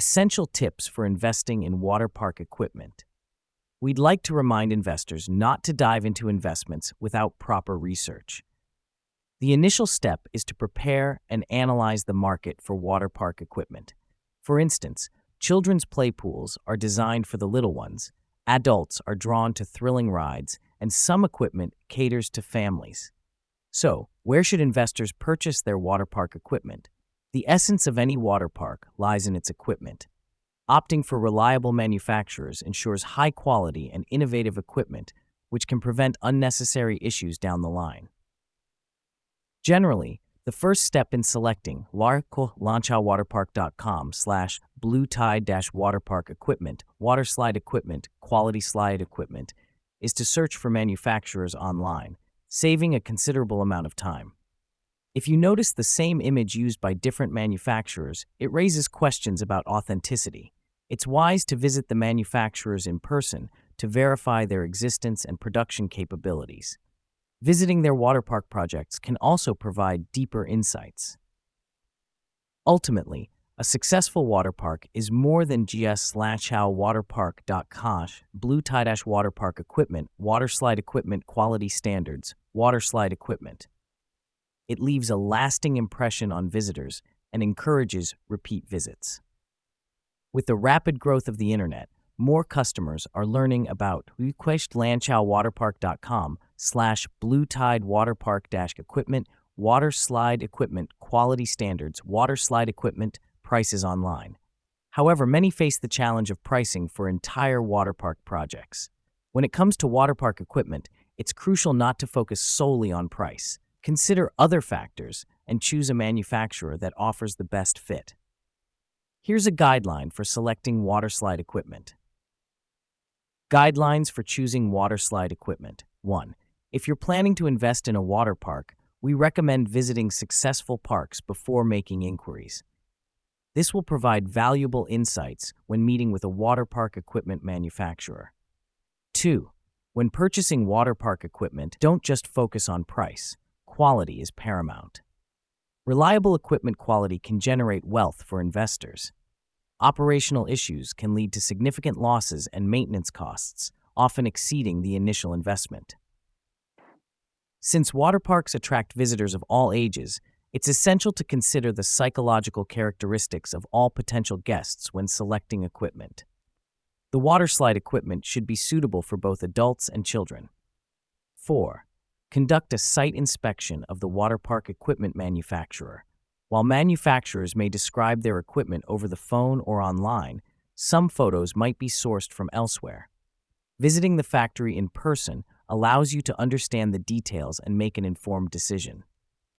Essential tips for investing in water park equipment. We'd like to remind investors not to dive into investments without proper research. The initial step is to prepare and analyze the market for water park equipment. For instance, children's play pools are designed for the little ones, adults are drawn to thrilling rides, and some equipment caters to families. So, where should investors purchase their water park equipment? The essence of any water park lies in its equipment. Opting for reliable manufacturers ensures high quality and innovative equipment, which can prevent unnecessary issues down the line. Generally, the first step in selecting larkolanchawaterpark.com/bluetide-waterpark equipment, water slide equipment, quality slide equipment, is to search for manufacturers online, saving a considerable amount of time. If you notice the same image used by different manufacturers, it raises questions about authenticity. It's wise to visit the manufacturers in person to verify their existence and production capabilities. Visiting their water park projects can also provide deeper insights. Ultimately, a successful water park is more than just lanchawaterpark.com, bluetide-waterpark equipment, water slide equipment quality standards, water slide equipment. It leaves a lasting impression on visitors and encourages repeat visits. With the rapid growth of the internet, more customers are learning about lanchawaterpark.com/bluetide-waterpark-equipment, water slide equipment quality standards, water slide equipment prices online. However, many face the challenge of pricing for entire water park projects. When it comes to water park equipment, it's crucial not to focus solely on price. Consider other factors and choose a manufacturer that offers the best fit. Here's a guideline for selecting water slide equipment. Guidelines for choosing water slide equipment. 1. If you're planning to invest in a water park, we recommend visiting successful parks before making inquiries. This will provide valuable insights when meeting with a water park equipment manufacturer. 2. When purchasing water park equipment, don't just focus on price. Quality is paramount. Reliable equipment quality can generate wealth for investors. Operational issues can lead to significant losses and maintenance costs, often exceeding the initial investment. Since water parks attract visitors of all ages, it's essential to consider the psychological characteristics of all potential guests when selecting equipment. The water slide equipment should be suitable for both adults and children. 4. Conduct a site inspection of the water park equipment manufacturer. While manufacturers may describe their equipment over the phone or online, some photos might be sourced from elsewhere. Visiting the factory in person allows you to understand the details and make an informed decision.